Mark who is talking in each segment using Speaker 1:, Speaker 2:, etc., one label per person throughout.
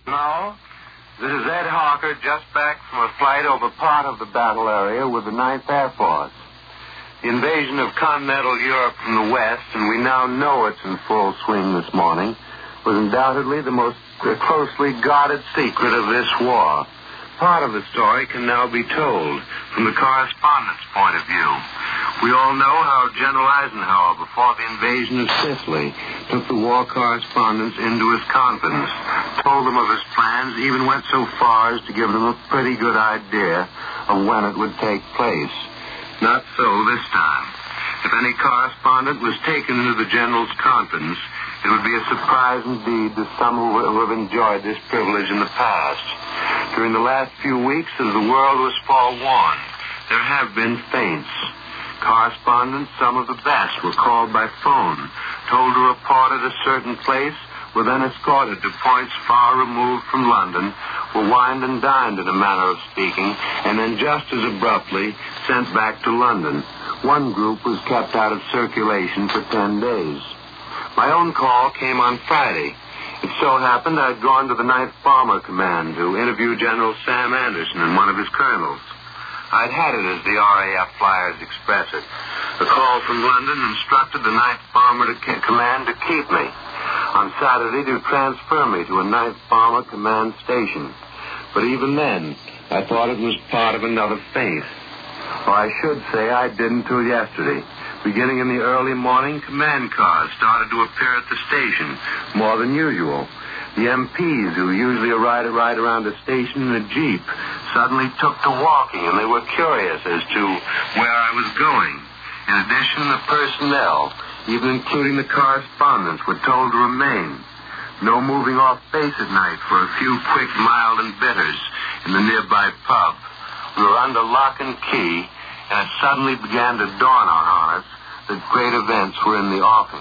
Speaker 1: No. This is Ed Hawker, just back from a flight over part of the battle area with the 9th Air Force. The invasion of continental Europe from the west, and we now know it's in full swing this morning, was undoubtedly the most closely guarded secret of this war. Part of the story can now be told from the correspondent's point of view. We all know how General Eisenhower, before the invasion of Sicily, took the war correspondents into his confidence, told them of his plans, even went so far as to give them a pretty good idea of when it would take place. Not so this time. If any correspondent was taken into the general's confidence, it would be a surprise indeed to some who have enjoyed this privilege in the past. During the last few weeks, as the world was forewarned, there have been feints. Correspondents, some of the best, were called by phone, told to report at a certain place, were then escorted to points far removed from London, were wined and dined in a manner of speaking, and then just as abruptly sent back to London. One group was kept out of circulation for 10 days. My own call came on Friday. It so happened I'd gone to the 9th Bomber Command to interview General Sam Anderson and one of his colonels. I'd had it as the RAF flyers express it. A call from London instructed the 9th Bomber Command to keep me. On Saturday to transfer me to a 9th Bomber Command station. But even then, I thought it was part of another feint. Or I should say I didn't till yesterday. Beginning in the early morning, command cars started to appear at the station, more than usual. The MPs, who usually ride around the station in a jeep, suddenly took to walking, and they were curious as to where I was going. In addition, the personnel, even including the correspondents, were told to remain. No moving off base at night for a few quick mild and bitters in the nearby pub. We were under lock and key, and it suddenly began to dawn on us that great events were in the offing.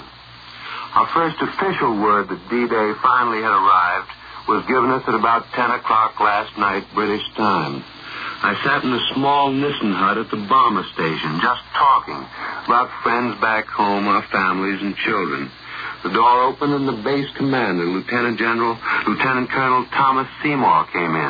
Speaker 1: Our first official word that D-Day finally had arrived was given us at about 10 o'clock last night, British time. I sat in a small Nissen hut at the bomber station, just talking about friends back home, our families and children. The door opened and the base commander, Lieutenant Colonel Thomas Seymour, came in.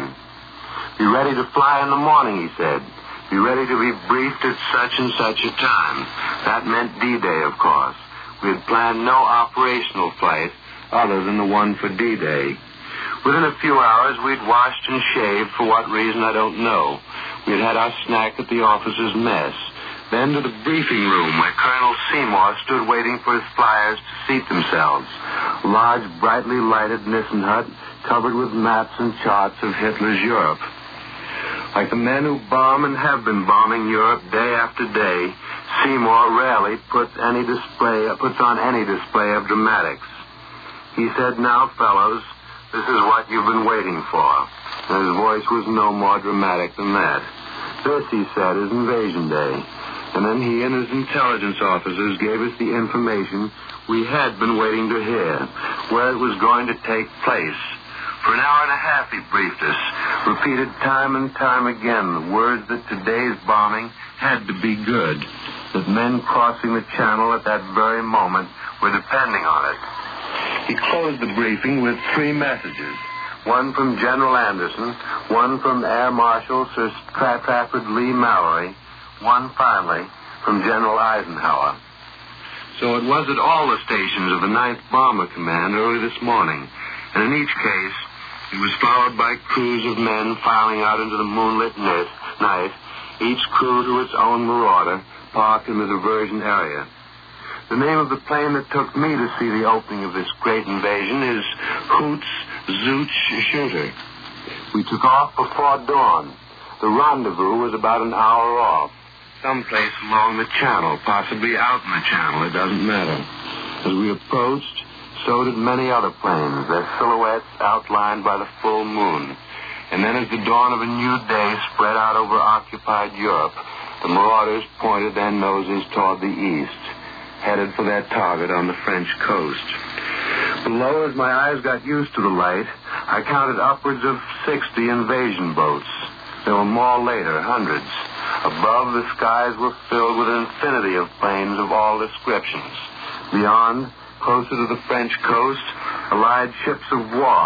Speaker 1: "Be ready to fly in the morning," he said. "Be ready to be briefed at such and such a time." That meant D-Day, of course. We had planned no operational flight other than the one for D-Day. Within a few hours, we'd washed and shaved. For what reason, I don't know. We had had our snack at the officers' mess. Then to the briefing room, where Colonel Seymour stood waiting for his flyers to seat themselves. A large, brightly lighted Nissen hut covered with maps and charts of Hitler's Europe. Like the men who bomb and have been bombing Europe day after day, Seymour rarely puts on any display of dramatics. He said, "Now, fellows, this is what you've been waiting for." And his voice was no more dramatic than that. "This," he said, "is Invasion Day." And then he and his intelligence officers gave us the information we had been waiting to hear, where it was going to take place. For an hour and a half he briefed us, repeated time and time again the words that today's bombing had to be good, that men crossing the channel at that very moment were depending on it. He closed the briefing with 3 messages, one from General Anderson, one from Air Marshal Sir Trafford Leigh-Mallory, one finally from General Eisenhower. So it was at all the stations of the 9th Bomber Command early this morning, and in each case it was followed by crews of men filing out into the moonlit night, each crew to its own marauder, parked in the diversion area. The name of the plane that took me to see the opening of this great invasion is Hoots Zooch Shooter. We took off before dawn. The rendezvous was about an hour off, someplace along the channel, possibly out in the channel, it doesn't matter. As we approached, so did many other planes, their silhouettes outlined by the full moon. And then as the dawn of a new day spread out over occupied Europe, the marauders pointed their noses toward the east, headed for their target on the French coast. Below, as my eyes got used to the light, I counted upwards of 60 invasion boats. There were more later, hundreds. Above, the skies were filled with an infinity of planes of all descriptions. Beyond, closer to the French coast, allied ships of war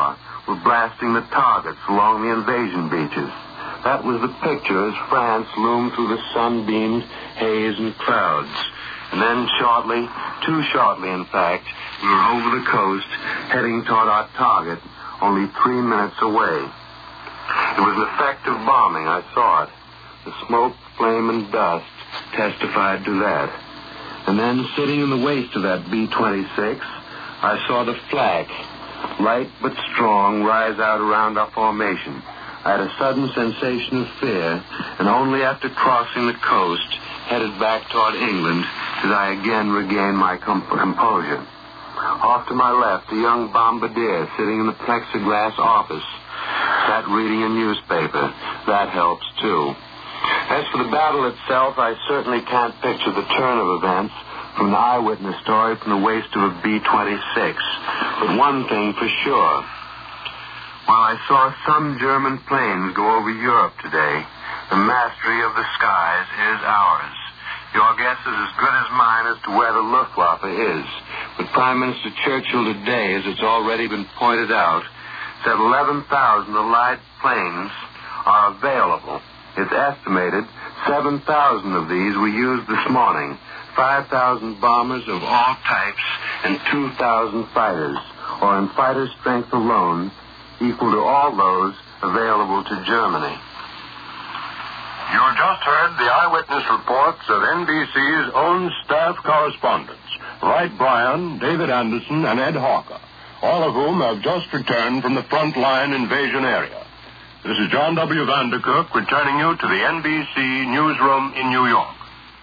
Speaker 1: were blasting the targets along the invasion beaches. That was the picture as France loomed through the sunbeamed haze and clouds. And then too shortly in fact, we were over the coast, heading toward our target, only 3 minutes away. It was an effective bombing, I saw it. The smoke, flame, and dust testified to that. And then, sitting in the waist of that B-26, I saw the flak, light but strong, rise out around our formation. I had a sudden sensation of fear, and only after crossing the coast, headed back toward England, did I again regain my composure. Off to my left, a young bombardier sitting in the plexiglass office, sat reading a newspaper. That helps, too. As for the battle itself, I certainly can't picture the turn of events from the eyewitness story from the waist of a B-26. But one thing for sure. While I saw some German planes go over Europe today, the mastery of the skies is ours. Your guess is as good as mine as to where the Luftwaffe is. But Prime Minister Churchill today, as it's already been pointed out, said 11,000 Allied planes are available. It's estimated 7,000 of these were used this morning, 5,000 bombers of all types and 2,000 fighters, or in fighter strength alone, equal to all those available to Germany.
Speaker 2: You just heard the eyewitness reports of NBC's own staff correspondents, Wright Bryan, David Anderson, and Ed Hawker, all of whom have just returned from the front-line invasion area. This is John W. Vanderkirk returning you to the NBC newsroom in New York.